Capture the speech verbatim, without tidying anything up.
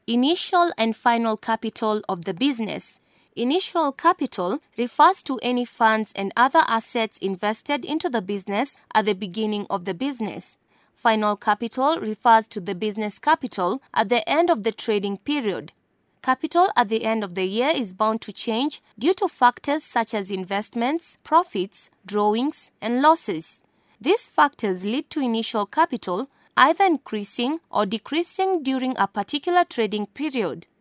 Initial and final capital of the business. Initial capital refers to any funds and other assets invested into the business at the beginning of the business. Final capital refers to the business capital at the end of the trading period. Capital at the end of the year is bound to change due to factors such as investments, profits, drawings, and losses. These factors lead to initial capital either increasing or decreasing during a particular trading period.